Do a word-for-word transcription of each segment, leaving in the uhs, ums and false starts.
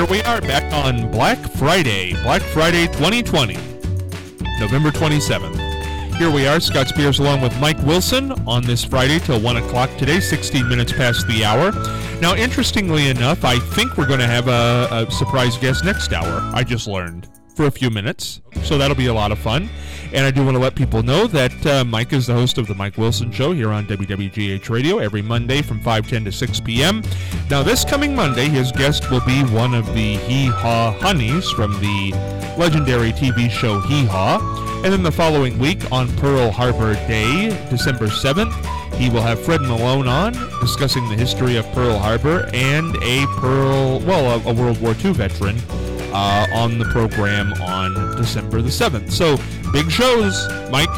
we are back on Black Friday, Black Friday twenty twenty, November twenty-seventh. Here we are, Scott Spears along with Mike Wilson on this Friday till one o'clock today, sixteen minutes past the hour. Now, interestingly enough, I think we're going to have a, a surprise guest next hour, I just learned, for a few minutes. So that'll be a lot of fun. And I do want to let people know that uh, Mike is the host of The Mike Wilson Show here on W W G H Radio every Monday from five ten to six p.m. Now, this coming Monday, his guest will be one of the Hee Haw Honeys from the legendary T V show Hee Haw. And then the following week on Pearl Harbor Day, December seventh, he will have Fred Malone on discussing the history of Pearl Harbor and a Pearl, well, a, a World War Two veteran uh, on the program on December the seventh. So, big shows, Mike.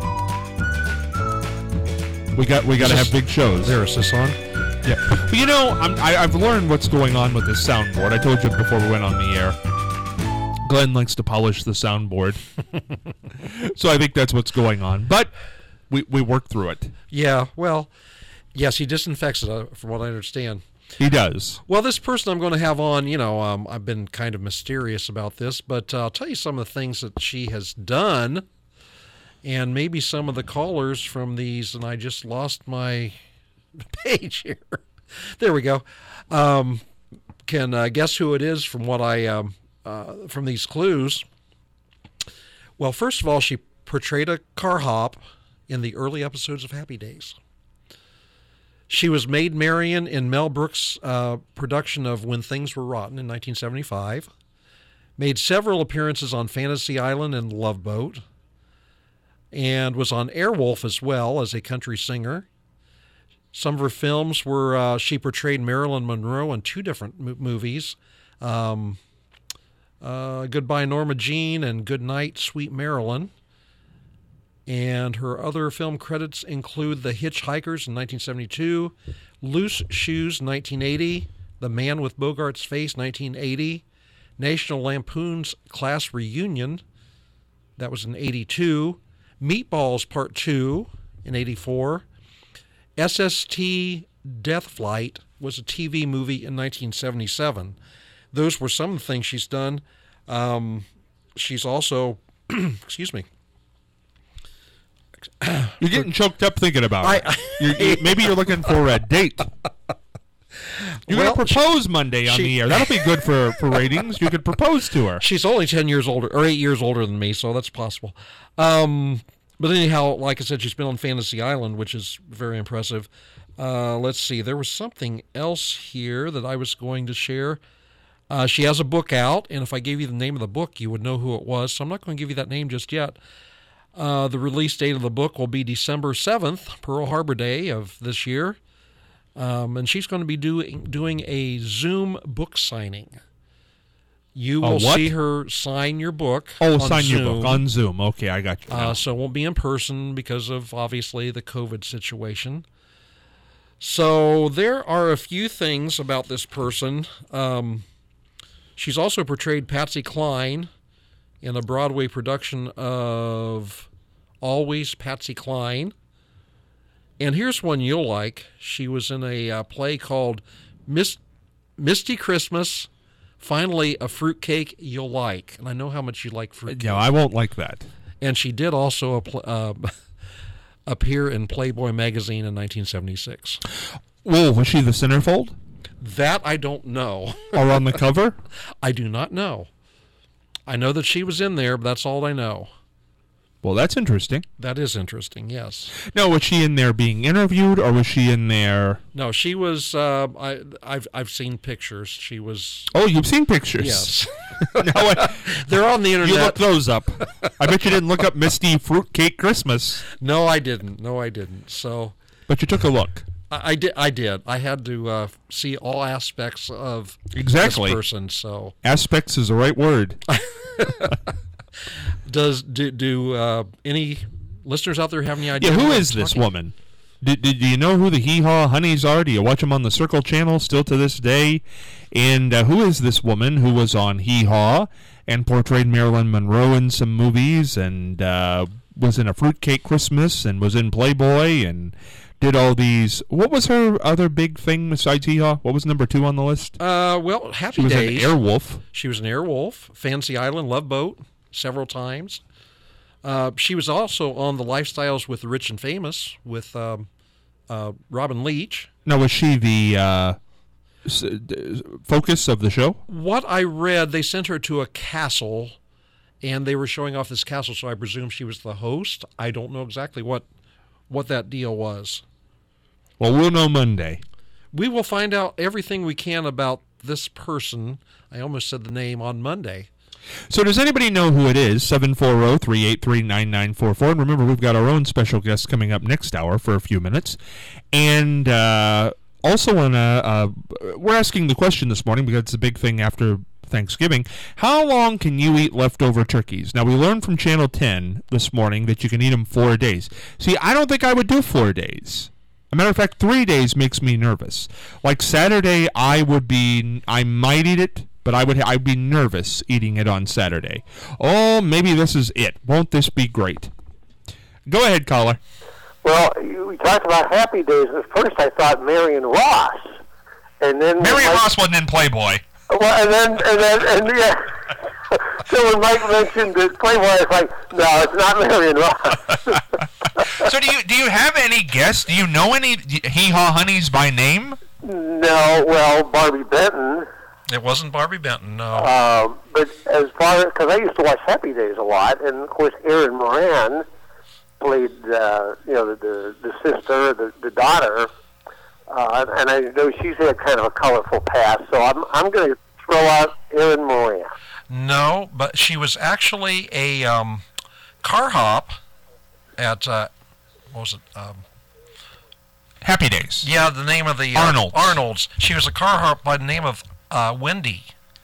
We got we got to have big shows. There, is this on? Yeah. But you know, I'm, I, I've learned what's going on with this soundboard. I told you before we went on the air. Glenn likes to polish the soundboard. So I think that's what's going on. But we, we work through it. Yeah, well, yes, he disinfects it, uh, from what I understand. He does. Well, this person I'm going to have on, you know, um, I've been kind of mysterious about this, but uh, I'll tell you some of the things that she has done, and maybe some of the callers from these, and I just lost my page here. There we go. Um, can uh, guess who it is from what I, um, uh, from these clues. Well, first of all, she portrayed a car hop in the early episodes of Happy Days. She was Maid Marian in Mel Brooks' uh, production of When Things Were Rotten in nineteen seventy-five. Made several appearances on Fantasy Island and Love Boat. And was on Airwolf as well as a country singer. Some of her films were, uh, she portrayed Marilyn Monroe in two different mo- movies. Um, uh, Goodbye Norma Jean and Goodnight Sweet Marilyn. And her other film credits include The Hitchhikers in nineteen seventy-two, Loose Shoes nineteen eighty, The Man with Bogart's Face nineteen eighty, National Lampoon's Class Reunion, that was in eighty-two, Meatballs Part two in eighty-four, S S T Death Flight was a T V movie in nineteen seventy-seven. Those were some of the things she's done. Um, she's also, excuse me, You're getting choked up thinking about I, it. You're, you, maybe you're looking for a date. You're well, going to propose Monday on she, the air. That'll be good for, for ratings. You could propose to her. She's only ten years older, or eight years older than me, so that's possible. Um, but anyhow, like I said, she's been on Fantasy Island, which is very impressive. Uh, let's see. There was something else here that I was going to share. Uh, she has a book out, and if I gave you the name of the book, you would know who it was, so I'm not going to give you that name just yet. Uh, the release date of the book will be December seventh, Pearl Harbor Day of this year. Um, and she's going to be doing doing a Zoom book signing. You will see her sign your book. Oh, sign Zoom. your book on Zoom. Okay, I got you. Uh, so it won't be in person because of, obviously, the COVID situation. So there are a few things about this person. Um, she's also portrayed Patsy Cline in a Broadway production of Always Patsy Cline. And here's one you'll like. She was in a uh, play called Mist- Misty Christmas, Finally a Fruitcake You'll Like. And I know how much you like fruitcake. No, I won't like that. And she did also apl- uh, appear in Playboy magazine in nineteen seventy-six. Whoa, was she the centerfold? That I don't know. Or on the cover? I do not know. I know that she was in there, but that's all I know. Well, that's interesting. That is interesting, yes. No, was she in there being interviewed, or was she in there? No, she was. Uh, I, I've I've seen pictures. She was. Oh, you've seen pictures? Yes. No, I, They're on the internet. you looked those up. I bet you didn't look up Misty Fruitcake Christmas. No, I didn't. No, I didn't. So. But you took a look. I, I did. I did. I had to uh, see all aspects of exactly. this person. So. Aspects is the right word. Does do, do uh, any listeners out there have any idea? Yeah, who is this woman? Do, do, do you know who the Hee Haw Honeys are? Do you watch them on the Circle Channel still to this day? And uh, who is this woman who was on Hee Haw and portrayed Marilyn Monroe in some movies and uh, was in A Fruitcake Christmas and was in Playboy and did all these. What was her other big thing besides Hee Haw? What was number two on the list? Uh, well, Happy She was Days. an Airwolf. She was an Airwolf, Fancy Island, Love Boat, several times. Uh, she was also on the Lifestyles with the Rich and Famous with um, uh, Robin Leach. Now, was she the uh, s- d- focus of the show? What I read, they sent her to a castle, and they were showing off this castle, so I presume she was the host. I don't know exactly what what that deal was. Well, we'll know Monday. We will find out everything we can about this person. I almost said the name on Monday. So does anybody know who it is? seven four zero, three eight three, nine nine four four. And remember, we've got our own special guest coming up next hour for a few minutes. And uh, also, on a, uh, we're asking the question this morning because it's a big thing after Thanksgiving. How long can you eat leftover turkeys? Now, we learned from Channel ten this morning that you can eat them four days. See, I don't think I would do four days. As a matter of fact, three days makes me nervous. Like Saturday, I would be, I might eat it, but I would I'd be nervous eating it on Saturday. Oh, maybe this is it. Won't this be great? Go ahead, caller. Well, you, we talked about Happy Days. At first, I thought Marion Ross, and then Marion Mike, Ross wasn't in Playboy. Well, and then and then and yeah. So when Mike mentioned that Playboy, I was like, no, it's not Marion Ross. So do you do you have any guess? Do you know any Hee Haw Honeys by name? No, well, Barbie Benton. It wasn't Barbie Benton, no. Um, but as far as, because I used to watch Happy Days a lot, and of course Erin Moran played, uh, you know, the, the, the sister, the, the daughter, uh, and I know she's had kind of a colorful past, so I'm I'm going to throw out Erin Moran. No, but she was actually a um, car hop at, uh, what was it? Um, Happy Days. yeah, the name of the... Uh, Arnold's. Arnold's. She was a car hop by the name of uh, Wendy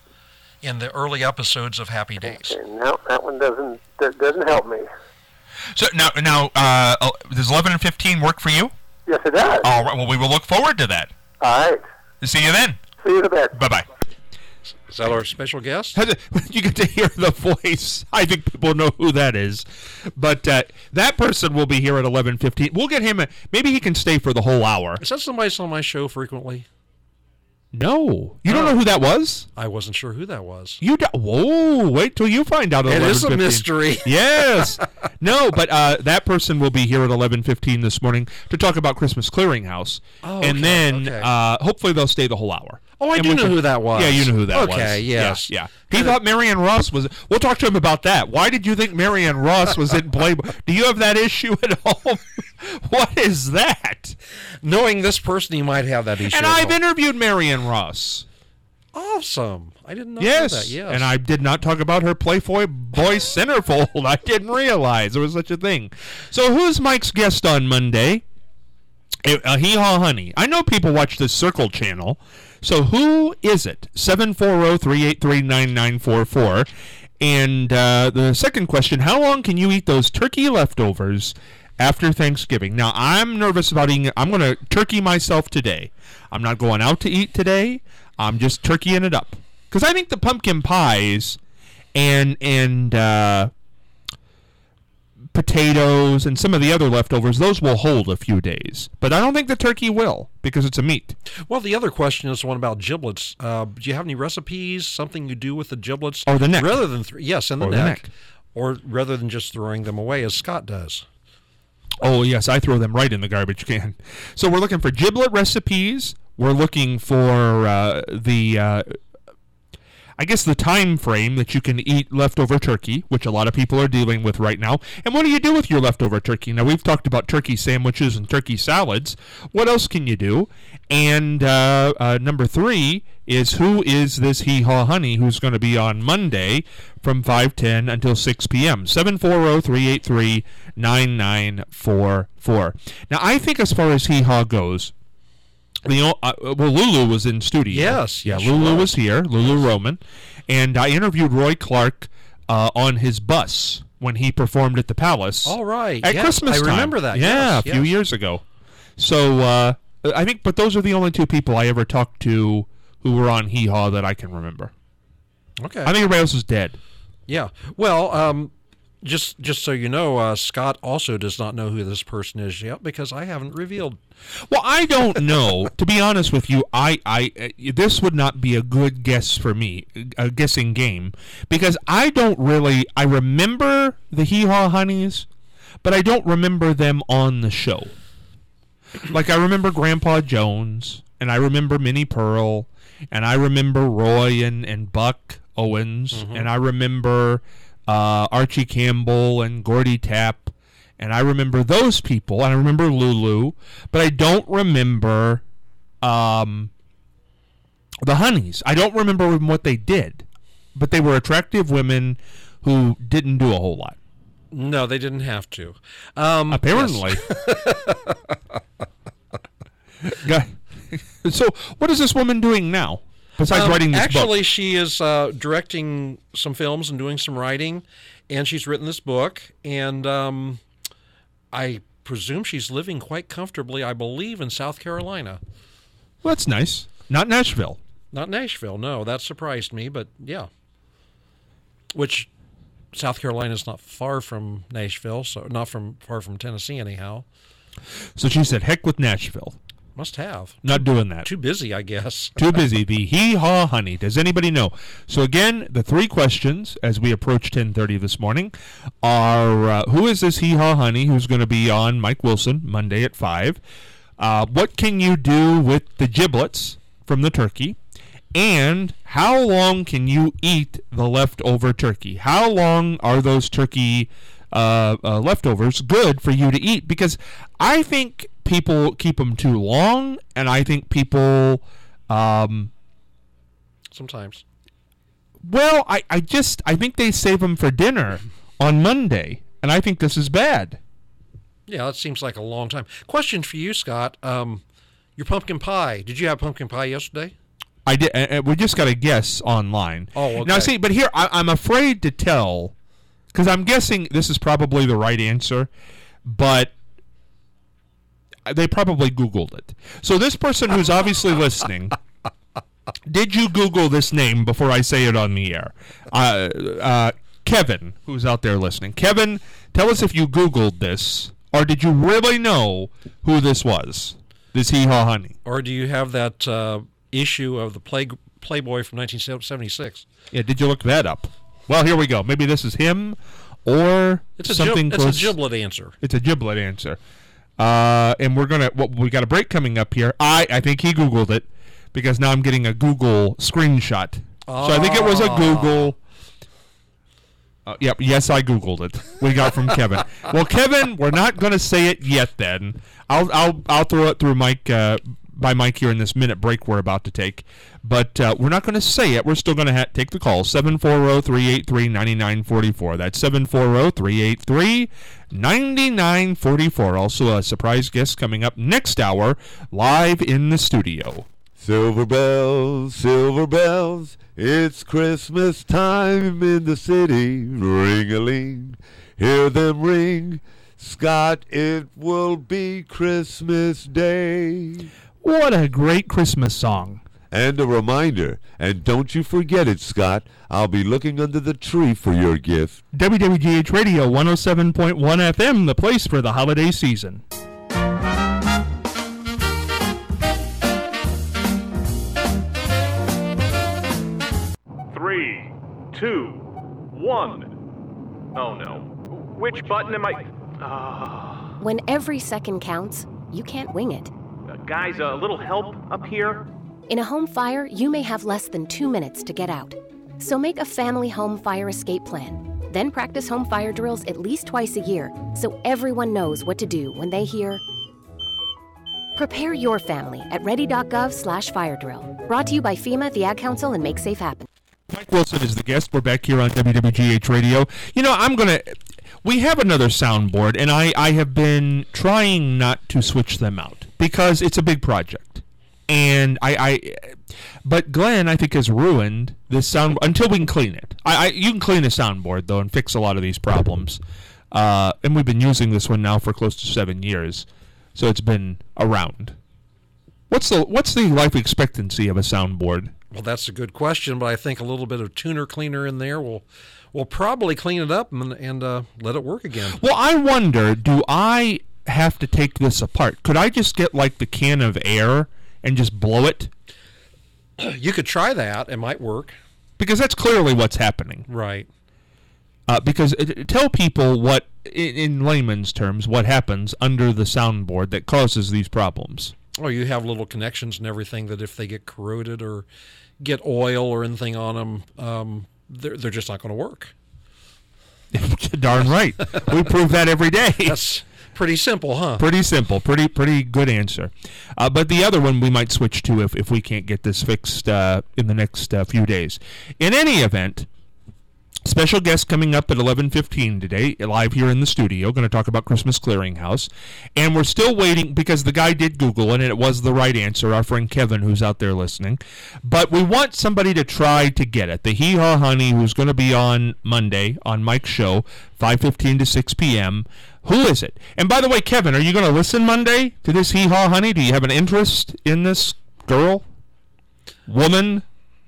in the early episodes of Happy Days. Okay, no, that one doesn't that doesn't help me. So now now uh, does eleven and fifteen work for you? Yes, it does. All right. Well, we will look forward to that. All right. See you then. See you in a bit. Bye bye. Is that our special guest? You get to hear the voice. I think people know who that is. But uh, that person will be here at eleven fifteen. We'll get him. A, maybe he can stay for the whole hour. Is that somebody that's on my show frequently? No. You don't know who that was? I wasn't sure who that was. You do- Whoa, wait till you find out at It is a eleven fifteen. mystery. Yes. No, but uh, that person will be here at eleven fifteen this morning to talk about Christmas Clearinghouse. Oh, and okay, then okay. uh, hopefully they'll stay the whole hour. Oh, I And do we know can- who that was. Yeah, you know who that was. Okay, yes. Yeah, yeah. He thought Marianne Ross was... We'll talk to him about that. Why did you think Marianne Ross was in Playboy? Do you have that issue at home? What is that? Knowing this person, you might have that issue. And at I've home. interviewed Marianne Ross. Awesome. I didn't know Yes. that. Yes. And I did not talk about her Playboy boy centerfold. I didn't realize there was such a thing. So who's Mike's guest on Monday? A Hee Haw Honey. I know people watch the Circle channel. So who is it? seven four zero, three eight three, nine nine four four. And uh, the second question, how long can you eat those turkey leftovers after Thanksgiving? Now, I'm nervous about eating. I'm going to turkey myself today. I'm not going out to eat today. I'm just turkeying it up. Because I think the pumpkin pies and and uh, potatoes and some of the other leftovers, those will hold a few days. But I don't think the turkey will because it's a meat. Well, the other question is the one about giblets. Uh, do you have any recipes? Something you do with the giblets? Or the neck. Rather than th- yes, and the, Or the neck. neck. Or rather than just throwing them away, as Scott does. Oh, yes, I throw them right in the garbage can. So we're looking for giblet recipes. We're looking for uh, the, uh, I guess, the time frame that you can eat leftover turkey, which a lot of people are dealing with right now. And what do you do with your leftover turkey? Now, we've talked about turkey sandwiches and turkey salads. What else can you do? And uh, uh, number three is who is this Hee Haw Honey who's going to be on Monday from five ten until six p.m. seven four zero, three eight three, nine nine four four. Now, I think as far as Hee Haw goes, the o- uh, well, Lulu was in studio. Yes, yeah, yes, she Lulu was. was here, Lulu Roman, and I interviewed Roy Clark uh, on his bus when he performed at the Palace. All right. At yes, Christmas I time. remember that. Yeah, yes, a few yes. years ago. So uh, I think, but those are the only two people I ever talked to who were on Hee Haw that I can remember. Okay. I think everybody else is dead. Yeah. Well, um, Just just so you know, uh, Scott also does not know who this person is yet because I haven't revealed. Well, I don't know. To be honest with you, I, I uh, this would not be a good guess for me, a guessing game, because I don't really. I remember the Hee Haw Honeys, but I don't remember them on the show. Like I remember Grandpa Jones, and I remember Minnie Pearl, and I remember Roy and, and Buck Owens, mm-hmm. and I remember uh, Archie Campbell and Gordy Tapp, and I remember those people, and I remember Lulu, but I don't remember um, the Honeys. I don't remember what they did, but they were attractive women who didn't do a whole lot. No, they didn't have to. Um, Apparently. Yes. So, what is this woman doing now? Besides um, writing this actually, book? Actually, she she is uh, directing some films and doing some writing, and she's written this book, and um, I presume she's living quite comfortably, I believe, in South Carolina. Well, that's nice. Not Nashville. Not Nashville, no. That surprised me, but yeah. Which, South Carolina is not far from Nashville, so not from far from Tennessee anyhow. So she said, heck with Nashville. Must have. Not doing that. Too busy, I guess. Too busy. The Hee Haw Honey. Does anybody know? So again, the three questions as we approach ten thirty this morning are, uh, who is this Hee Haw Honey who's going to be on Mike Wilson Monday at five? Uh, what can you do with the giblets from the turkey? And how long can you eat the leftover turkey? How long are those turkey uh, uh, leftovers good for you to eat? Because I think people keep them too long, and I think people... Um, Sometimes. Well, I, I just... I think they save them for dinner on Monday, and I think this is bad. Yeah, that seems like a long time. Question for you, Scott. Um, your pumpkin pie. Did you have pumpkin pie yesterday? I did. Uh, we just got to guess online. Oh, okay. Now, see, but here, I, I'm afraid to tell, because I'm guessing this is probably the right answer, but they probably Googled it. So this person who's obviously listening, did you Google this name before I say it on the air? Uh, uh, Kevin, who's out there listening. Kevin, tell us if you Googled this, or did you really know who this was, this Hee Haw Honey? Or do you have that... Uh issue of the Play, Playboy from nineteen seventy-six. Yeah, did you look that up? Well, here we go. Maybe this is him, or it's a something gib- close. It's a giblet answer. It's a giblet answer. Uh, and we're gonna. Well, we got a break coming up here. I I think he Googled it because now I'm getting a Google screenshot. Oh. So I think it was a Google. Uh, yep. Yes, I Googled it. We got from Kevin. Well, Kevin, we're not going to say it yet. Then I'll I'll I'll throw it through Mike. Uh, by Mike here in this minute break we're about to take. But uh, we're not going to say it. We're still going to ha- take the call. seven four zero, three eight three, nine nine four four. That's seven four zero, three eight three, nine nine four four. Also a surprise guest coming up next hour live in the studio. Silver bells, silver bells, it's Christmas time in the city. Ring-a-ling, hear them ring. Scott, it will be Christmas Day. What a great Christmas song. And a reminder, and don't you forget it, Scott, I'll be looking under the tree for your gift. W W G H Radio one oh seven point one F M, the place for the holiday season. Three, two, one. Oh no. Which button am I... Uh... When every second counts, you can't wing it. Uh, guys, a little help up here? In a home fire, you may have less than two minutes to get out. So make a family home fire escape plan. Then practice home fire drills at least twice a year so everyone knows what to do when they hear... Prepare your family at ready.gov slash fire drill. Brought to you by FEMA, the Ad Council, and Make Safe Happen. Mike Wilson is the guest. We're back here on W W G H Radio. You know, I'm going to... We have another soundboard, and I, I have been trying not to switch them out because it's a big project. And I, I but Glenn, I think, has ruined this sound until we can clean it. I, I you can clean a soundboard, though, and fix a lot of these problems. Uh, and we've been using this one now for close to seven years, so it's been around. What's the what's the life expectancy of a soundboard? Well, that's a good question, but I think a little bit of tuner cleaner in there will Well, probably clean it up and, and uh, let it work again. Well, I wonder, do I have to take this apart? Could I just get like the can of air and just blow it? You could try that. It might work. Because that's clearly what's happening. Right. Uh, because uh, tell people what, in, in layman's terms, what happens under the soundboard that causes these problems. Oh, you have little connections and everything that if they get corroded or get oil or anything on them, um, they're, they're just not going to work. Darn right. We prove that every day. That's pretty simple, huh? Pretty simple. Pretty pretty good answer. Uh, but the other one we might switch to if, if we can't get this fixed uh, in the next uh, few days. In any event, special guest coming up at eleven fifteen today, live here in the studio, going to talk about Christmas Clearinghouse. And we're still waiting, because the guy did Google it, and it was the right answer, our friend Kevin, who's out there listening. But we want somebody to try to get it. The Hee Haw Honey, who's going to be on Monday on Mike's show, five fifteen to six p.m. Who is it? And by the way, Kevin, are you going to listen Monday to this Hee Haw Honey? Do you have an interest in this girl? Woman?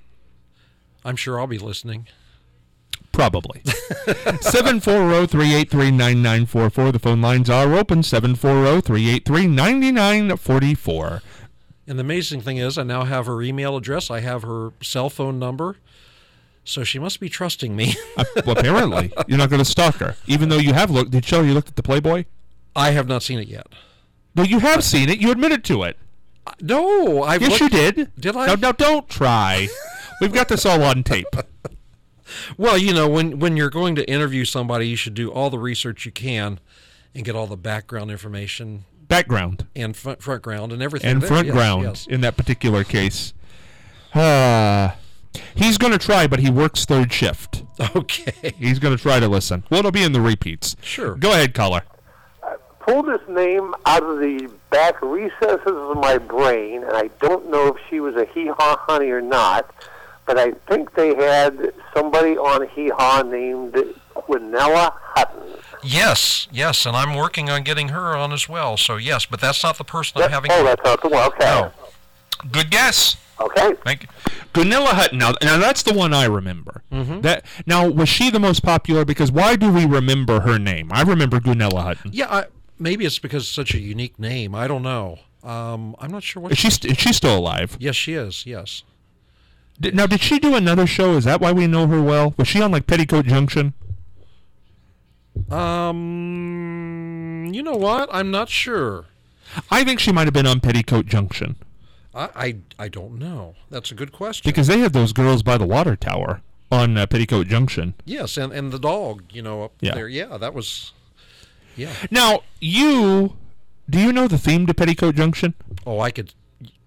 I'm sure I'll be listening. Probably. seven four zero, three eight three, nine nine four four. The phone lines are open. seven four zero, three eight three, nine nine four four. And the amazing thing is I now have her email address. I have her cell phone number. So she must be trusting me. uh, well, apparently. You're not going to stalk her. Even though you have looked. Did Shelley, you looked at the Playboy? I have not seen it yet. No, you have seen it. You admitted to it. Uh, no. I've yes, looked... you did. Did I? Now, now, don't try. We've got this all on tape. Well, you know, when, when you're going to interview somebody, you should do all the research you can and get all the background information. Background. And front, front ground and everything. And there. front yes, ground yes. in that particular case. Uh, he's going to try, but he works third shift. Okay. He's going to try to listen. Well, it'll be in the repeats. Sure. Go ahead, caller. I pulled this name out of the back recesses of my brain, and I don't know if she was a Hee Haw Honey or not, but I think they had somebody on Hee Haw named Quinella Hutton. Yes, yes, and I'm working on getting her on as well. So, yes, but that's not the person That, I'm having. oh, that's not the one. Okay. No. Good guess. Okay. Thank you. Gunilla Hutton. Now, now that's the one I remember. Mm-hmm. That now was she the most popular? Because why do we remember her name? I remember Gunilla Hutton. Yeah, I, maybe it's because it's such a unique name. I don't know. Um, I'm not sure what. Is she st- is she still alive? Yes, she is. Yes. Did, now, did she do another show? Is that why we know her well? Was she on like Petticoat Junction? Um, you know what? I'm not sure. I think she might have been on Petticoat Junction. I, I, I don't know. That's a good question. Because they had those girls by the water tower on uh, Petticoat Junction. Yes, and, and the dog, you know, up Yeah. there. Yeah, that was. Yeah. Now, you do you know the theme to Petticoat Junction? Oh, I could.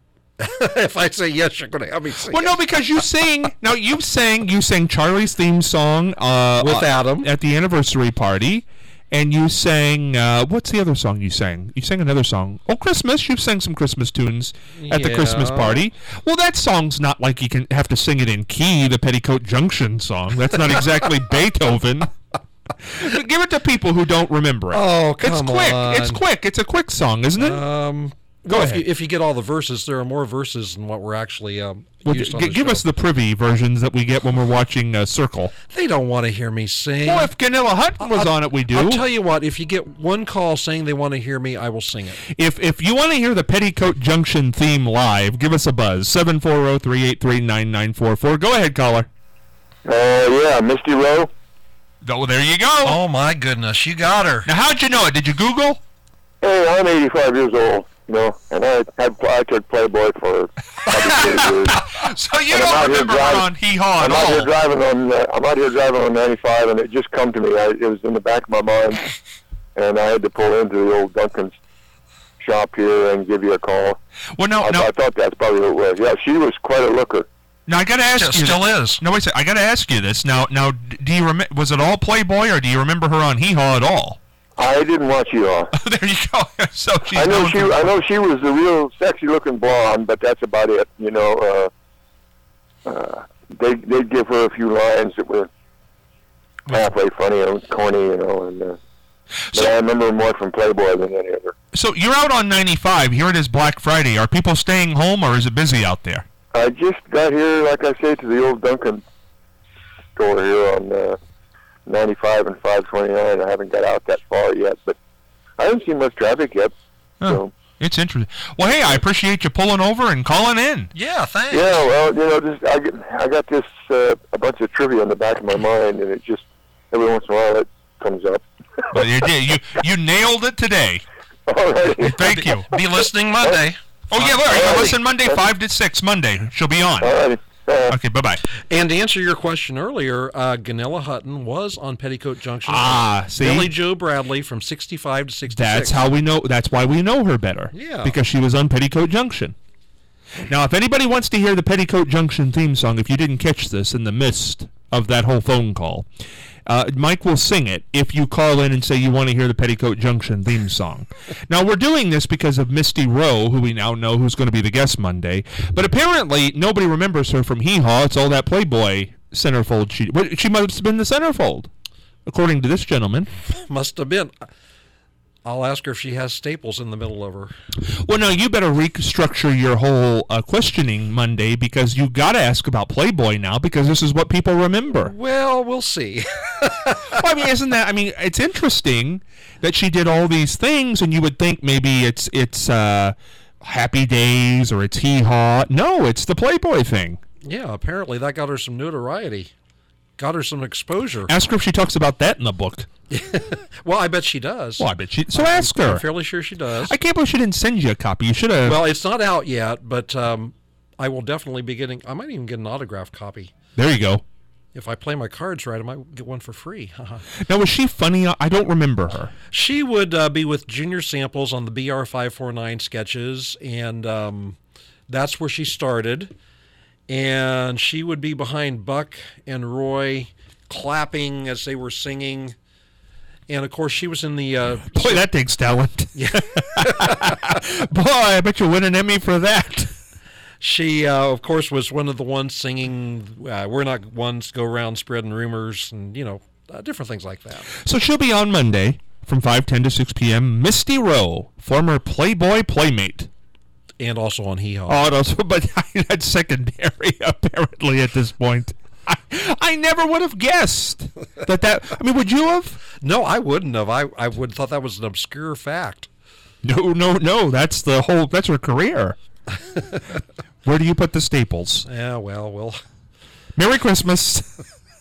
If I say yes, you're going to have me sing. Well, no, because you sing. Now you sang. You sang Charlie's theme song uh, With uh, Adam. at the anniversary party, and you sang. Uh, what's the other song you sang? You sang another song. Oh, Christmas! You sang some Christmas tunes at the Christmas Yeah. party. Well, that song's not like you can have to sing it in key. The Petticoat Junction song. That's not exactly Beethoven. Give it to people who don't remember it. Oh, come it's quick. on. It's quick. It's a quick song, isn't it? Um, Go well, ahead. If you, if you get all the verses, there are more verses than what we're actually um, Well, used g- on the give show. us the privy versions that we get when we're watching uh, Circle. They don't want to hear me sing. Well, if Ganilla Hutton was I'll- on it, we do. I'll tell you what. If you get one call saying they want to hear me, I will sing it. If if you want to hear the Petticoat Junction theme live, give us a buzz. seven four zero, three eight three, nine nine four four. Go ahead, caller. Uh, yeah, Misty Rowe. Oh, there you go. Oh my goodness, you got her. Now, how'd you know it? Did you Google? Hey, I'm eighty-five years old, you know, and I had I took Playboy for probably thirty years. So you And I'm don't out here remember her driving- on Hee Haw I'm at out here all? driving on. Uh, I'm out here driving on ninety-five, and it just come to me. I, it was in the back of my mind, and I had to pull into the old Duncan's shop here and give you a call. Well, no, I, no. I thought that's probably what it was. Yeah, she was quite a looker. Now I got to ask Still- you. still this. is. No, wait a second. I got to ask you this. Now, now, d- do you rem- was it all Playboy, or do you remember her on Hee Haw at all? I didn't watch you all. There you go. So she's I know known she. for- I know she was a real sexy-looking blonde, but that's about it. You know, uh, uh, they they'd give her a few lines that were halfway funny and corny, you know. And uh, but So- I remember her more from Playboy than any other. So you're out on ninety-five. Here it is, Black Friday. Are people staying home, or is it busy out there? I just got here, like I say, to the old Duncan store here on uh, ninety-five and five twenty-nine. I haven't got out that far yet, but I haven't seen much traffic yet. Huh. So. It's interesting. Well, hey, I appreciate you pulling over and calling in. Yeah, thanks. Yeah, well, you know, just I get I got this uh, a bunch of trivia in the back of my mind, and it just every once in a while it comes up. Well, you did. You you nailed it today. All right. Thank you. Be listening Monday. Oh yeah, look, you Alrighty. listen Monday five to six Monday. She'll be on. All right. Uh, Okay, bye bye. And to answer your question earlier, uh, Ganella Hutton was on Petticoat Junction. Ah, see, Billy Joe Bradley from sixty-five to sixty-six. that's how we know. That's why we know her better. Yeah. because she was on Petticoat Junction. Now, if anybody wants to hear the Petticoat Junction theme song, if you didn't catch this in the midst of that whole phone call, uh, Mike will sing it if you call in and say you want to hear the Petticoat Junction theme song. Now, we're doing this because of Misty Rowe, who we now know who's going to be the guest Monday. But apparently, nobody remembers her from Hee Haw. It's all that Playboy centerfold. She, well, she must have been the centerfold, according to this gentleman. Must have been. I'll ask her if she has staples in the middle of her. Well, no, you better restructure your whole uh, questioning Monday, because you got to ask about Playboy now, because this is what people remember. Well, we'll see. Well, I mean, isn't that? I mean, it's interesting that she did all these things, and you would think maybe it's it's uh, Happy Days or it's Hee Haw. No, it's the Playboy thing. Yeah, apparently that got her some notoriety. Got her some exposure. Ask her if she talks about that in the book. Well, I bet she does. Well, I bet she. So ask her. I'm fairly sure she does. I can't believe she didn't send you a copy. You should have. Well, it's not out yet, but um, I will definitely be getting. I might even get an autographed copy. There you go. If I play my cards right, I might get one for free. Now, was she funny? I don't remember her. She would uh, be with Junior Samples on the B R five forty-nine sketches, and um, that's where she started. And she would be behind Buck and Roy, clapping as they were singing. And, of course, she was in the... Uh, Boy, that takes talent. Yeah. Boy, I bet you win an Emmy for that. She, uh, of course, was one of the ones singing, uh, we're not ones to go around spreading rumors and, you know, uh, different things like that. So she'll be on Monday from five ten to six p.m. Misty Rowe, former Playboy Playmate. And also on Hee Haw. Oh, no, so, but that's secondary, apparently, at this point. I, I never would have guessed that that... I mean, would you have? No, I wouldn't have. I, I would have thought that was an obscure fact. No, no, no. That's the whole... That's her career. Where do you put the staples? Yeah, well, well. Merry Christmas.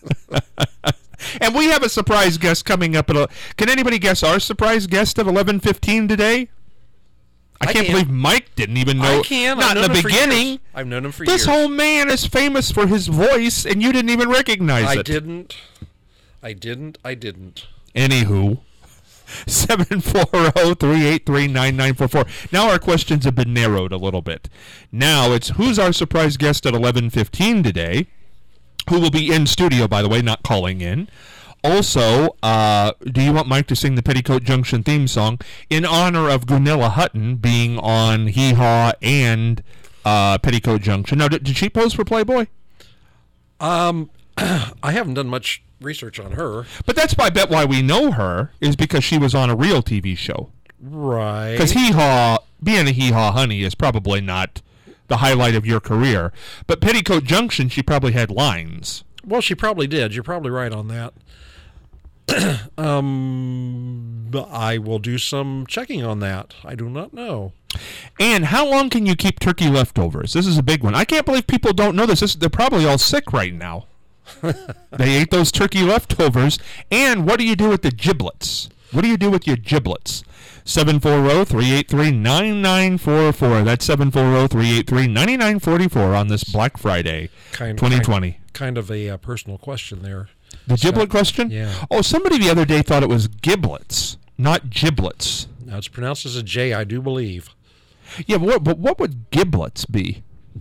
And we have a surprise guest coming up. At a, can anybody guess our surprise guest at eleven fifteen today? I, I can't can. believe Mike didn't even know. I can. Not I've in known the him for beginning. years. I've known him for This years. whole man is famous for his voice, and you didn't even recognize I it. didn't. I didn't. I didn't. Anywho, seven four zero, three eight three, nine nine four four. Now our questions have been narrowed a little bit. Now it's who's our surprise guest at eleven fifteen today, who will be in studio, by the way, not calling in. Also, uh, do you want Mike to sing the Petticoat Junction theme song in honor of Gunilla Hutton being on Hee Haw and uh, Petticoat Junction? Now, did, did she pose for Playboy? Um, I haven't done much research on her. But that's why I bet why we know her is because she was on a real T V show. Right. Because Hee Haw, being a Hee Haw honey is probably not the highlight of your career. But Petticoat Junction, she probably had lines. Well, she probably did. You're probably right on that. um, I will do some checking on that. I do not know. And how long can you keep turkey leftovers? This is a big one. I can't believe people don't know this. this they're probably all sick right now. They ate those turkey leftovers. And what do you do with the giblets? What do you do with your giblets? seven four zero, three eight three, nine nine four four. That's seven four zero, three eight three, nine nine four four on this Black Friday, Kind, twenty twenty. Kind, kind of a uh, personal question there. The giblet question? Yeah. Oh, somebody the other day thought it was giblets, not giblets. Now, it's pronounced as a J, I do believe. Yeah, but what, but what would giblets be?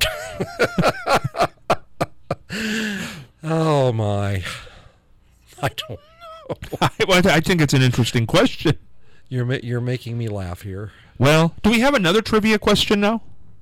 Oh, my. I don't know. I, well, I think it's an interesting question. You're, ma- you're making me laugh here. Well, do we have another trivia question now?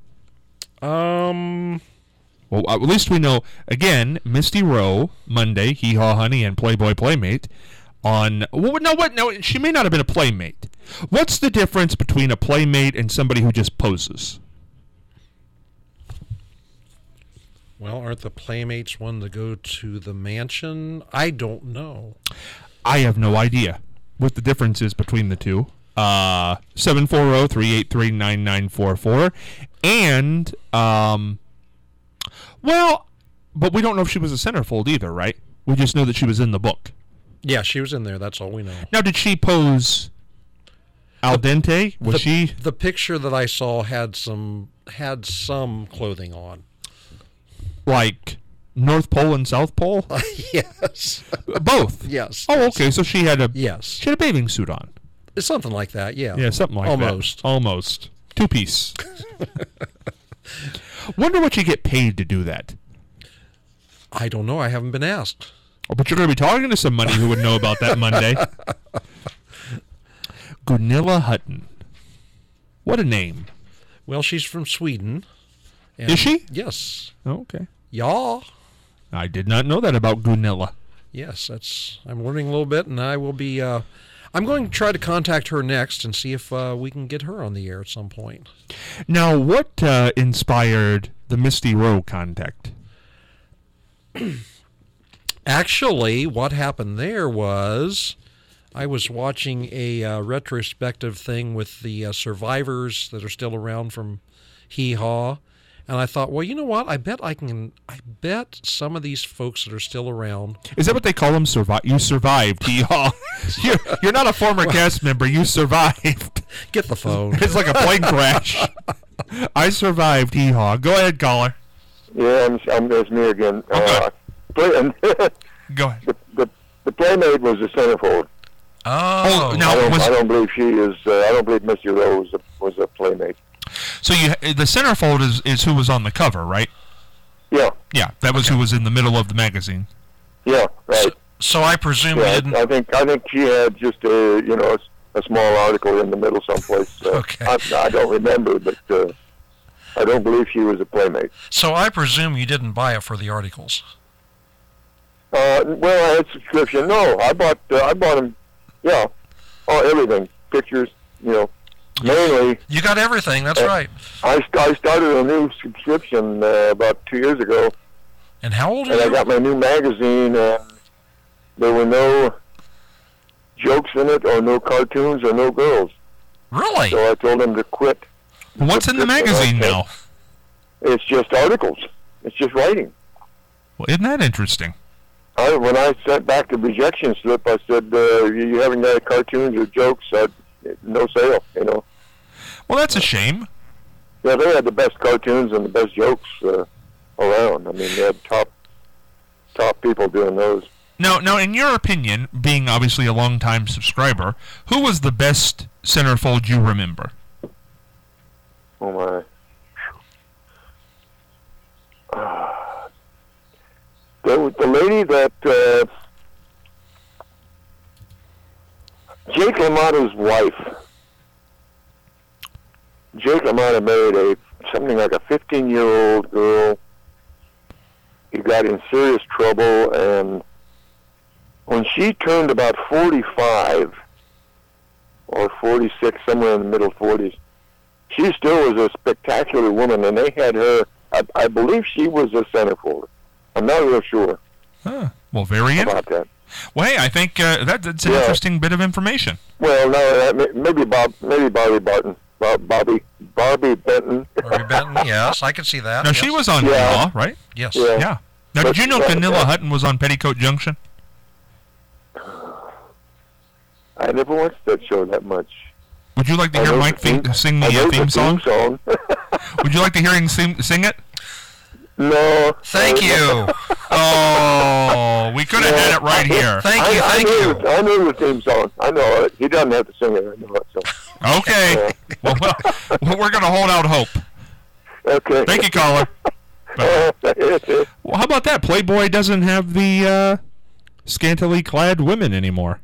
Um... Well, at least we know, again, Misty Rowe, Monday, Hee Haw Honey, and Playboy Playmate on... Well, no, what? No, she may not have been a Playmate. What's the difference between a Playmate and somebody who just poses? Well, aren't the Playmates one to go to the mansion? I don't know. I have no idea what the difference is between the two. Uh, seven four zero, three eight three, nine nine four four. And, um, well, but we don't know if she was a centerfold either, right? We just know that she was in the book. Yeah, she was in there. That's all we know. Now, did she pose al dente? Was the, she? The picture that I saw had some had some clothing on. Like North Pole and South Pole? Yes. Both? Yes. Oh, okay. So she had a Yes. She had a bathing suit on. It's something like that, yeah. Yeah, something like Almost. that. Almost. Two piece. Wonder what you get paid to do that. I don't know. I haven't been asked. Oh, but you're going to be talking to somebody who would know about that Monday. Gunilla Hutton. What a name. Well, she's from Sweden. And Is she? Yes. Oh, okay. Yeah. I did not know that about Gunilla. Yes, that's. I'm learning a little bit, and I will be. Uh, I'm going to try to contact her next and see if uh, we can get her on the air at some point. Now, what uh, inspired the Misty Rowe contact? Actually, what happened there was I was watching a uh, retrospective thing with the uh, survivors that are still around from Hee Haw, and I thought, well, you know what? I bet I can. I bet some of these folks that are still around. Is that what they call them? Survive? You survived, Hee Haw. you're, you're not a former cast member. You survived. Get the phone. It's like a plane crash. I survived, Hee Haw. Go ahead, caller. Yeah, I'm, I'm, it's me again. Uh, play, and Go ahead. the, the, the Playmate was a centerfold. Oh, Oh, now- I don't, was- I don't believe she is. Uh, I don't believe Misty Rowe was a, was a Playmate. So you, the centerfold is, is who was on the cover, right? Yeah, Yeah, that was who was in the middle of the magazine. yeah, right. so I presume Yeah, you I, didn't. I think I think she had just a you know a, a small article in the middle someplace. Uh, Okay. I, I don't remember, but uh, I don't believe she was a Playmate. So I presume you didn't buy it for the articles. Uh, well, I had subscription. No, I bought uh, I bought them. Yeah, oh everything, pictures. You know, mainly. You got everything. That's Uh, right. I, st- I started a new subscription uh, about two years ago, And how old are and I you? got my new magazine, and there were no jokes in it, or no cartoons, or no girls. Really? So I told them to quit. What's in the magazine now? It's just articles. It's just writing. Well, isn't that interesting? I, when I sent back the rejection slip, I said, uh, you, you haven't got cartoons or jokes, uh, no sale, you know. Well, that's a shame. Yeah, they had the best cartoons and the best jokes uh, around. I mean, they had top top people doing those. Now, now, in your opinion, being obviously a longtime subscriber, who was the best centerfold you remember? Oh, my. Uh, there was the lady that... Uh, Jake LaMotta's wife. Jake LaMotta married a something like a fifteen-year-old girl. He got in serious trouble, and when she turned about forty-five or forty-six, somewhere in the middle forties, she still was a spectacular woman, and they had her. I, I believe she was a centerfolder. I'm not real sure Huh. Well, very in- about that. Well, hey, I think uh, that, that's an Yeah. interesting bit of information. Well, no, uh, may- maybe Bob, maybe Bobby Barton, Bob, Bobby, Bobby Benton. Barbie Benton? Yes, I can see that. Now, yes. she was on Yeah. Law, right? Yes. Yeah. Yeah. Now, But- did you know but- Gunilla Hutton was on Petticoat Junction? I never watched that show that much. Would you like to I hear know Mike the theme- thing, sing the I know uh, theme song? song. Would you like to hear him sing, sing it? No. Thank I- you. Oh, we could have had it right here. Thank you. I, Thank I you. knew, I knew the theme song. I know it. He doesn't have to sing it. I know it. So. Okay. Well, well, well, we're going to hold out hope. Okay. Thank you, caller. Well, how about that? Playboy doesn't have the uh, scantily clad women anymore.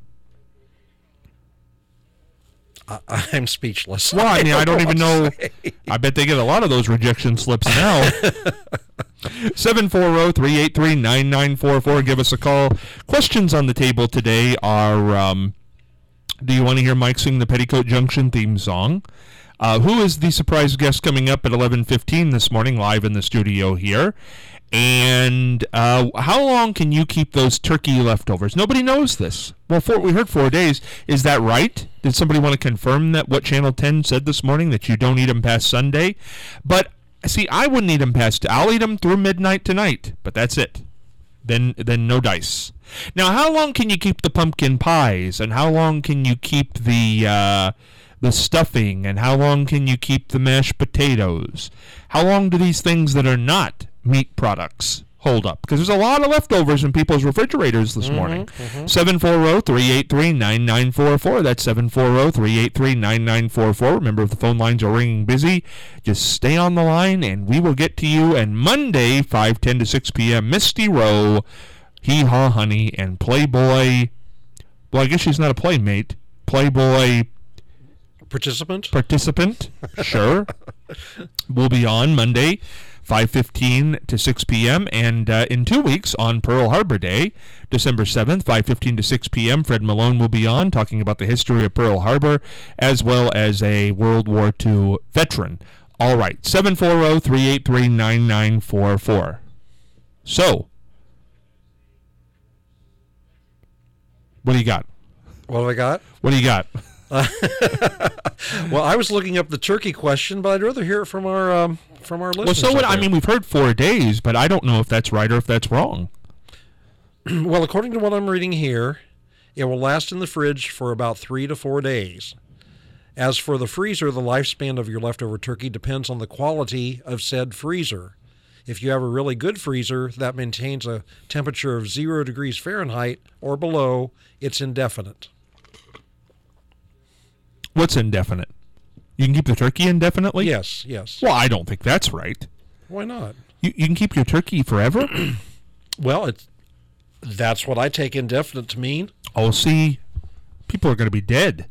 I, I'm speechless. Well, I mean, I don't even know. I bet they get a lot of those rejection slips now. seven four zero, three eight three, nine nine four four. Give us a call. Questions on the table today are, um, do you want to hear Mike sing the Petticoat Junction theme song? Uh, who is the surprise guest coming up at eleven fifteen this morning, live in the studio here? And uh, how long can you keep those turkey leftovers? Nobody knows this. Well, four, we heard four days. Is that right? Did somebody want to confirm that what Channel ten said this morning, that you don't eat them past Sunday? But, see, I wouldn't eat them past... I'll eat them through midnight tonight, but that's it. Then, then no dice. Now, how long can you keep the pumpkin pies? And how long can you keep the... Uh, the stuffing, and how long can you keep the mashed potatoes? How long do these things that are not meat products hold up? Because there's a lot of leftovers in people's refrigerators this mm-hmm, morning. Mm-hmm. seven four zero, three eight three, nine nine four four. That's seven four zero, three eight three, nine nine four four. Remember, if the phone lines are ringing busy, just stay on the line, and we will get to you. And Monday, five ten to six p.m., Misty Rowe, Hee Haw Honey, and Playboy... Well, I guess she's not a playmate. Playboy... Participant? Participant, sure. We'll be on Monday, five fifteen to six p.m. And uh, in two weeks, on Pearl Harbor Day, December seventh, five fifteen to six p.m., Fred Malone will be on talking about the history of Pearl Harbor, as well as a World War Two veteran. All right, seven four zero, three eight three, nine nine four four. So, what do you got? What have I got? What do you got? Uh, well, I was looking up the turkey question, but I'd rather hear it from our um, from our listeners. Well, so what, I mean, we've heard four days, but I don't know if that's right or if that's wrong. Well, according to what I'm reading here, it will last in the fridge for about three to four days. As for the freezer, the lifespan of your leftover turkey depends on the quality of said freezer. If you have a really good freezer that maintains a temperature of zero degrees Fahrenheit or below, it's indefinite. What's indefinite? You can keep the turkey indefinitely? Yes, yes. Well, I don't think that's right. Why not? You you can keep your turkey forever? Well, it's that's what I take indefinite to mean. Oh, see, people are going to be dead.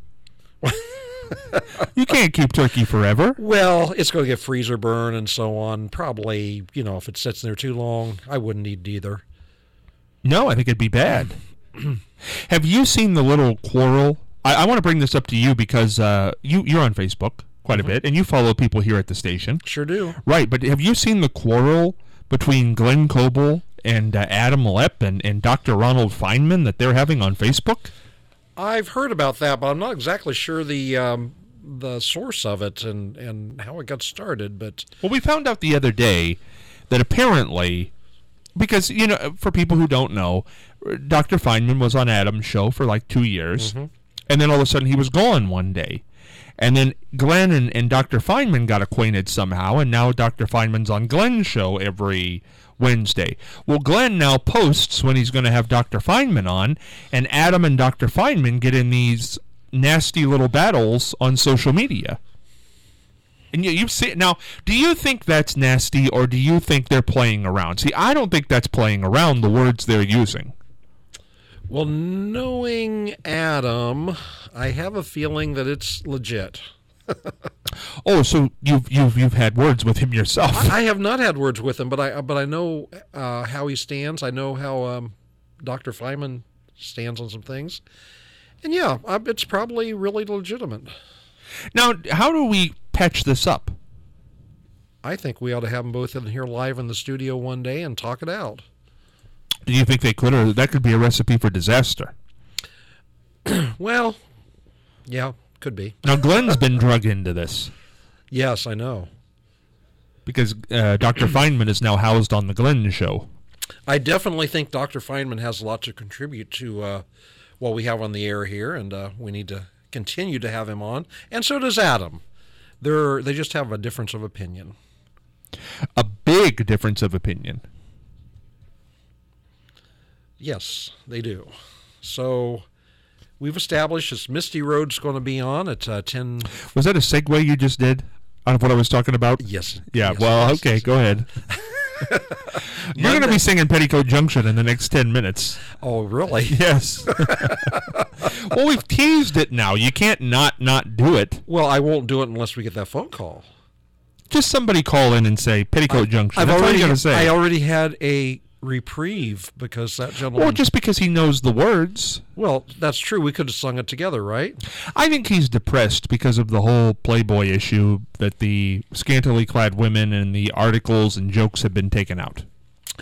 You can't keep turkey forever. Well, it's going to get freezer burn and so on. Probably, you know, if it sits there too long, I wouldn't eat it either. No, I think it'd be bad. Have you seen the little quarrel? I, I want to bring this up to you because uh, you, you're on Facebook quite mm-hmm. a bit, and you follow people here at the station. Sure do. Right, but have you seen the quarrel between Glenn Coble and uh, Adam Lepp and, and Doctor Ronald Feynman that they're having on Facebook? I've heard about that, but I'm not exactly sure the um, the source of it and, and how it got started. But well, we found out the other day that apparently, because, you know, for people who don't know, Doctor Feynman was on Adam's show for like two years. Mm-hmm. And then all of a sudden he was gone one day. And then Glenn and, and Doctor Feynman got acquainted somehow, and now Doctor Feynman's on Glenn's show every Wednesday. Well, Glenn now posts when he's going to have Doctor Feynman on, and Adam and Doctor Feynman get in these nasty little battles on social media. And you, you see, now, do you think that's nasty, or do you think they're playing around? See, I don't think that's playing around, the words they're using. Well, knowing Adam, I have a feeling that it's legit. Oh, so you've you've you've had words with him yourself? I, I have not had words with him, but I but I know uh, how he stands. I know how um, Doctor Feynman stands on some things, and yeah, it's probably really legitimate. Now, how do we patch this up? I think we ought to have them both in here live in the studio one day and talk it out. Do you think they could, or that could be a recipe for disaster? Well, yeah, could be. Now, Glenn's been drug into this. Yes, I know. Because uh, Doctor Feynman is now housed on the Glenn show. I definitely think Doctor Feynman has a lot to contribute to uh, what we have on the air here, and uh, we need to continue to have him on. And so does Adam. They're, they just have a difference of opinion. A big difference of opinion. Yes, they do. So we've established this Misty Road's going to be on at uh, ten. Was that a segue you just did out of what I was talking about? Yes. Yeah, yes, well, yes, okay, yes. go ahead. You're going to be singing Petticoat Junction in the next ten minutes. Oh, really? Yes. Well, we've teased it now. You can't not not do it. Well, I won't do it unless we get that phone call. Just somebody call in and say Petticoat I, Junction. I've That's already, all you got to say. I already had a reprieve because that gentleman... Well, just because he knows the words. Well, that's true. We could have sung it together, right? I think he's depressed because of the whole Playboy issue, that the scantily clad women and the articles and jokes have been taken out.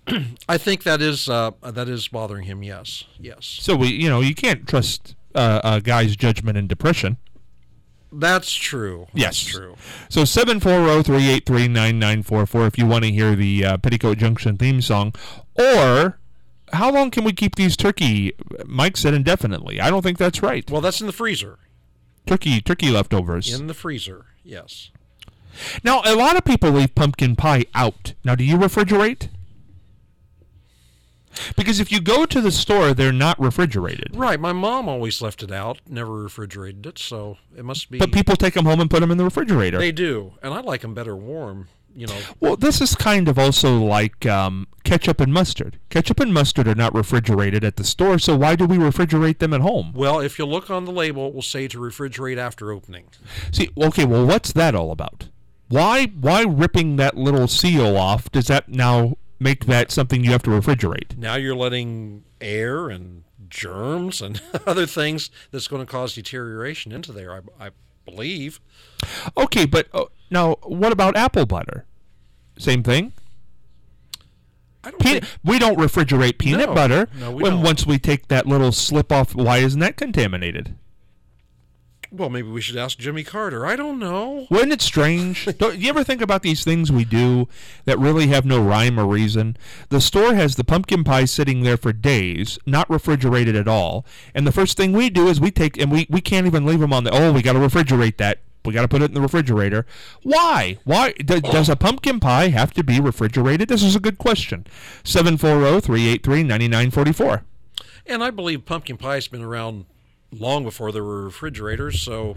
I think that is uh, that is bothering him. Yes, yes. So we, you know, you can't trust uh, a guy's judgment in depression. That's true. Yes, That's true. So seven four zero, three eight three, nine nine four four if you want to hear the uh, Petticoat Junction theme song. Or how long can we keep these turkey? Mike said indefinitely. I don't think that's right. Well, that's in the freezer. Turkey, turkey leftovers. In the freezer, yes. Now, a lot of people leave pumpkin pie out. Now, do you refrigerate? Because if you go to the store, they're not refrigerated. Right. My mom always left it out, never refrigerated it, so it must be. But people take them home and put them in the refrigerator. They do, and I like them better warm, you know. Well, this is kind of also like um, ketchup and mustard. Ketchup and mustard are not refrigerated at the store, so why do we refrigerate them at home? Well, if you look on the label, it will say to refrigerate after opening. See, okay, well, what's that all about? Why, why ripping that little seal off, does that now make that something you have to refrigerate? Now you're letting air and germs and other things that's going to cause deterioration into there, I, I believe. Okay, but uh, now what about apple butter? Same thing? I don't Peanut, think... we don't refrigerate peanut No. butter. No, we when don't. Once we take that little slip off, why isn't that contaminated? Well, maybe we should ask Jimmy Carter. I don't know. Wouldn't it strange? Don't you ever think about these things we do that really have no rhyme or reason? The store has the pumpkin pie sitting there for days, not refrigerated at all, and the first thing we do is we take, and we, we can't even leave them on the, oh, we got to refrigerate that. We got to put it in the refrigerator. Why? Why does, does a pumpkin pie have to be refrigerated? This is a good question. seven four zero, three eight three, nine nine four four. And I believe pumpkin pie's been around long before there were refrigerators, so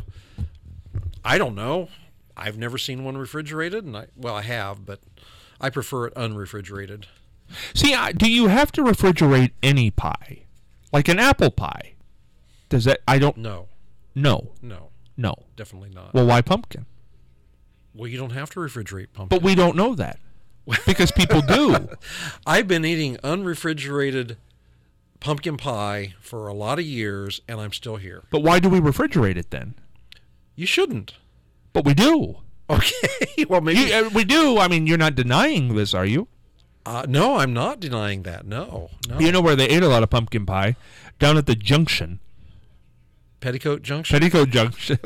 I don't know. I've never seen one refrigerated, and I well, I have, but I prefer it unrefrigerated. See, I- do you have to refrigerate any pie? Like an apple pie? Does that, I don't, No, no, no, no. definitely not. Well, why pumpkin? Well, you don't have to refrigerate pumpkin. But we don't know that. Because people do. I've been eating unrefrigerated pumpkin pie for a lot of years, and I'm still here. But why do we refrigerate it then? You shouldn't. But we do. Okay, well, maybe... You, uh, we do. I mean, you're not denying this, are you? Uh, no, I'm not denying that. No, no. You know where they ate a lot of pumpkin pie? Down at the Junction. Petticoat Junction? Petticoat Junction.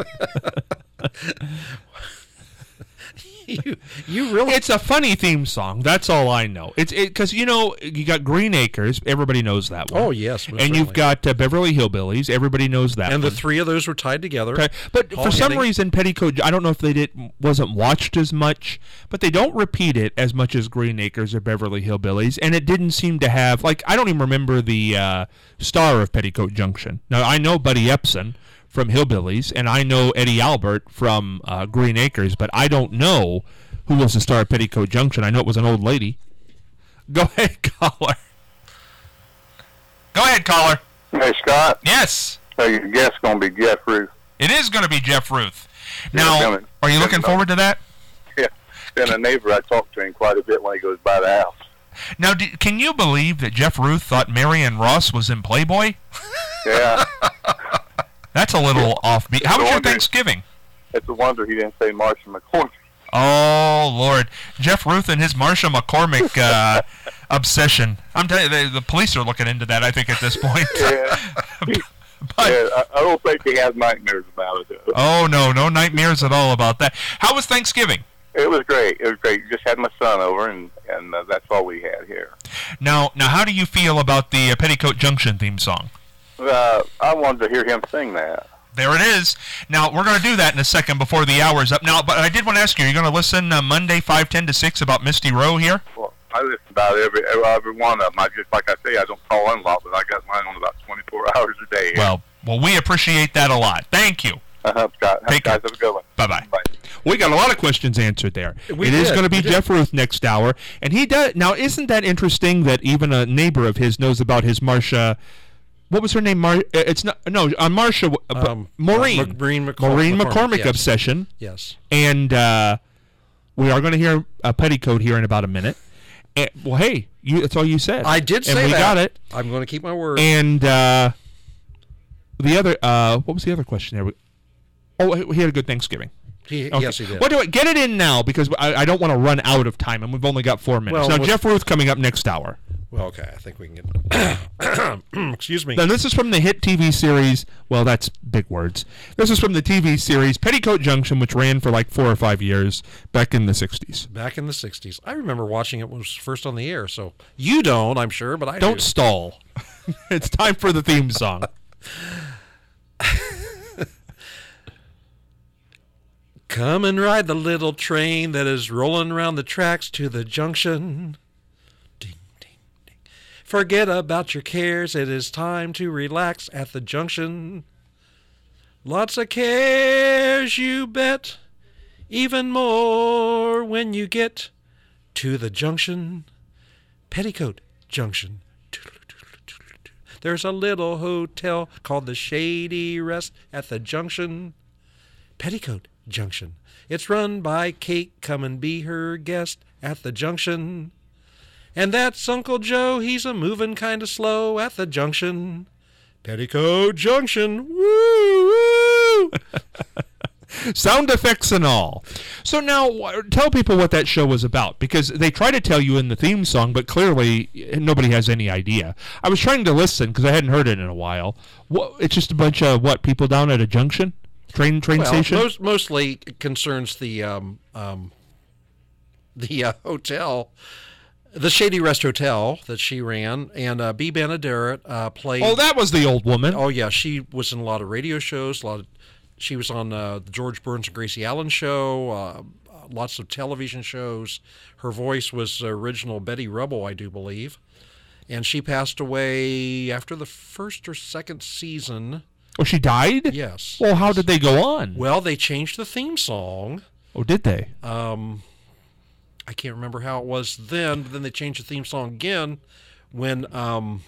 you, you really... It's a funny theme song. That's all I know. It's because, you know, you got Green Acres. Everybody knows that one. Oh, yes. most And you've certainly. got uh, Beverly Hillbillies. Everybody knows that And one. the three of those were tied together. Okay. But Paul for some Henning. reason, Petticoat, I don't know if they did wasn't watched as much, but they don't repeat it as much as Green Acres or Beverly Hillbillies, and it didn't seem to have, like, I don't even remember the uh, star of Petticoat Junction. Now, I know Buddy Epson from Hillbillies, and I know Eddie Albert from uh, Green Acres, but I don't know who was the star of Petticoat Junction. I know it was an old lady. Go ahead, caller. Go ahead, caller. Hey, Scott. Yes. So your guest's going to be Jeff Ruth. It is going to be Jeff Ruth. Yeah, Now, coming. are you looking Coming up. forward to that? Yeah. Been a neighbor. I talk to him quite a bit when he goes by the house. Now, do, can you believe that Jeff Ruth thought Marion Ross was in Playboy? Yeah. That's a little offbeat. How was your wonder- Thanksgiving? It's a wonder he didn't say Marsha McCormick. Oh, Lord. Jeff Ruth and his Marsha McCormick uh, obsession. I'm telling you, the, the police are looking into that, I think, at this point. Yeah. But, yeah, I, I don't think he has nightmares about it. Though. oh, no, no nightmares at all about that. How was Thanksgiving? It was great. It was great. Just had my son over, and and uh, that's all we had here. Now, now, how do you feel about the uh, Petticoat Junction theme song? Uh, I wanted to hear him sing that. There it is. Now, we're going to do that in a second before the hour's up. Now, but I did want to ask you, are you going to listen uh, Monday five ten to six about Misty Row here? Well, I listen about every every, every one of them. I just like I say, I don't call in a lot, but I got mine on about twenty-four hours a day. Well, well, we appreciate that a lot. Thank you. uh-huh, Scott. Take guys, care. have a good one. Bye-bye. Bye. We got a lot of questions answered there. We it is did, going to be we did. Jeff Ruth next hour, and he does. Now, isn't that interesting that even a neighbor of his knows about his Marsha? What was her name? Mar? uh, It's not no on Marsha. Uh, Um, Maureen. uh, Maureen McCor- Maureen McCormick, McCormick yes. obsession. Yes. And uh, we are going to hear a Petticoat here in about a minute. And, well, hey, you, that's all you said. I did say and we that. got it. I'm going to keep my word. And uh, the other, uh, what was the other question there? Oh, he had a good Thanksgiving. He, Okay. Yes, he did. What do I, get it in now because I, I don't want to run out of time, and we've only got four minutes. Well, now, what's- Jeff Ruth coming up next hour. Well, okay, I think we can get. Excuse me. Now, this is from the hit T V series. Well, that's big words. This is from the T V series Petticoat Junction, which ran for like four or five years back in the sixties. Back in the sixties, I remember watching it when it was first on the air. So you don't, I'm sure, but I Don't do. stall. It's time for the theme song. Come and ride the little train that is rolling around the tracks to the junction. Ding, ding, ding. Forget about your cares. It is time to relax at the junction. Lots of cares, you bet. Even more when you get to the junction. Petticoat Junction. There's a little hotel called the Shady Rest at the junction. Petticoat Junction. It's run by Kate. Come and be her guest at the junction. And that's Uncle Joe. He's a moving kind of slow at the junction. Petticoat Junction. Woo woo. Sound effects and all. So now, wh- tell people what that show was about, because they try to tell you in the theme song, but clearly eh, nobody has any idea. I was trying to listen because I hadn't heard it in a while. What, it's just a bunch of, what, people down at a junction? Train train Well, station? most, mostly concerns the um, um, the uh, hotel, the Shady Rest Hotel that she ran, and uh, Bea Benaderet uh, played. Oh, that was the old woman. Oh yeah, she was in a lot of radio shows. A lot of, she was on uh, the George Burns and Gracie Allen show. Uh, lots of television shows. Her voice was original Betty Rubble, I do believe, and she passed away after the first or second season. Oh, she died? Yes. Well, how did they go on? Well, they changed the theme song. Oh, did they? Um, I can't remember how it was then, but then they changed the theme song again when, um,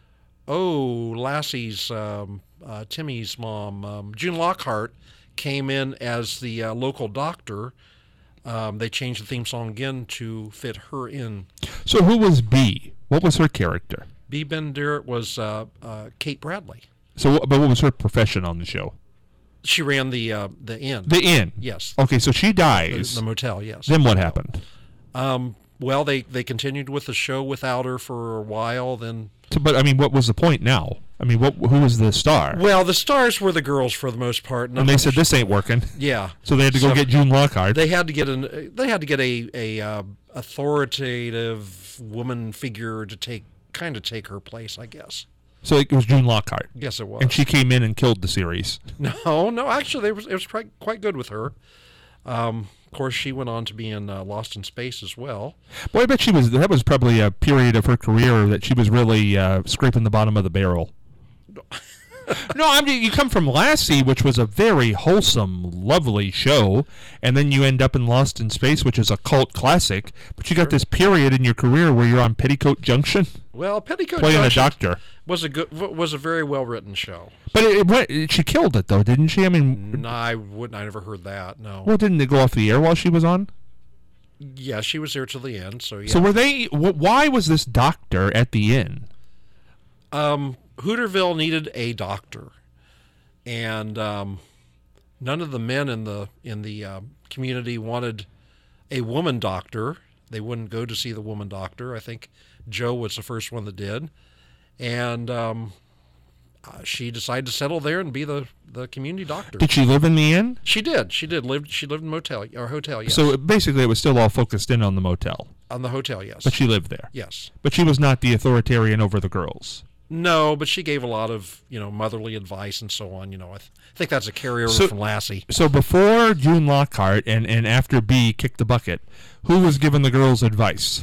oh, Lassie's, um, uh, Timmy's mom, um, June Lockhart, came in as the uh, local doctor. Um, they changed the theme song again to fit her in. So who was Bea? What was her character? Bea Benaderet was uh, uh, Kate Bradley. So, wh- but what was her profession on the show? She ran the uh, the inn. The inn. Yes. Okay, so she The, dies. the motel, yes. Then what happened? Um, well, they, they continued with the show without her for a while. Then, So, but I mean, what was the point now? I mean, what who was the star? well, the stars were the girls for the most part. And they said this ain't working, yeah. so they had to go So get June Lockhart. They had to get an. They had to get a a uh, authoritative woman figure to take kind of take her place, I guess. So it was June Lockhart, Yes, it was. and she came in and killed the series. No, no. Actually, they was, it was quite, quite good with her. Um, of course, she went on to be in uh, Lost in Space as well. Boy, I bet she was. That was probably a period of her career that she was really uh, scraping the bottom of the barrel. No, I mean, you come from Lassie, which was a very wholesome, lovely show, and then you end up in Lost in Space, which is a cult classic. But you got this period in your career where you're on Petticoat Junction Well, Petticoat playing a Junction doctor. was a good was a very well written show. But it, it, went- she killed it, though, didn't she? I mean, No, I wouldn't. I never heard that. No. well, didn't it go off the air while she was on? Yeah, she was there till the end. So yeah. So were they? Wh- why was this doctor at the inn? um, Hooterville needed a doctor, and um, none of the men in the in the uh, community wanted a woman doctor. They wouldn't go to see the woman doctor. I think Joe was the first one that did, and um, uh, she decided to settle there and be the, the community doctor. Did she live in the inn? She did. She did. Lived. She lived in motel or hotel. Yes. So basically, it was still all focused in on the motel, on the hotel. Yes. but she lived there. yes. But she was not the authoritarian over the girls. No, but she gave a lot of, you know, motherly advice and so on. You know, I th- think that's a carryover So- from Lassie. So before June Lockhart and, and after Bea kicked the bucket, who was giving the girls advice?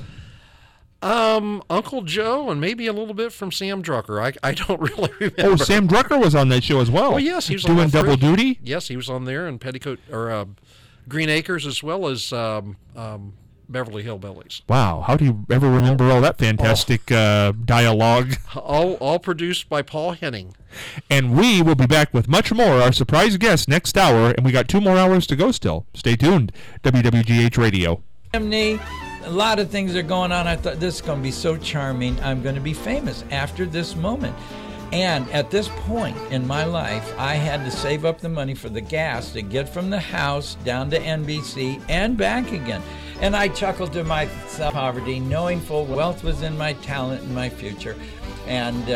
Um, Uncle Joe and maybe a little bit from Sam Drucker. I, I don't really remember. Oh, Sam Drucker was on that show as well. Oh, yes, he was on doing all three. double duty. Yes, he was on there in Petticoat or uh, Green Acres as well as um, um, Beverly Hillbillies. Wow, how do you ever remember all that fantastic uh, dialogue? All all produced by Paul Henning. And we will be back with much more. Our surprise guest next hour, and we got two more hours to go still. Stay tuned. W W G H Radio. Chimney, a lot of things are going on. I thought this is going to be so charming. I'm going to be famous after this moment. And at this point in my life, I had to save up the money for the gas to get from the house down to N B C and back again. And I chuckled to myself, poverty, knowing full wealth was in my talent and my future. And uh,